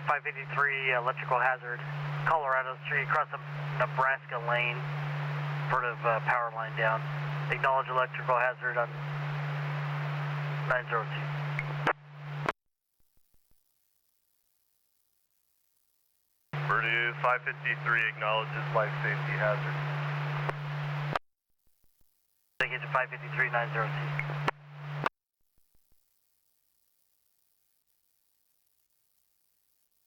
553, electrical hazard, Colorado Street, across the Nebraska lane, sort of power line down. Acknowledge electrical hazard on 902. Purdue 553 acknowledges life safety hazard. Take it to 553, 902.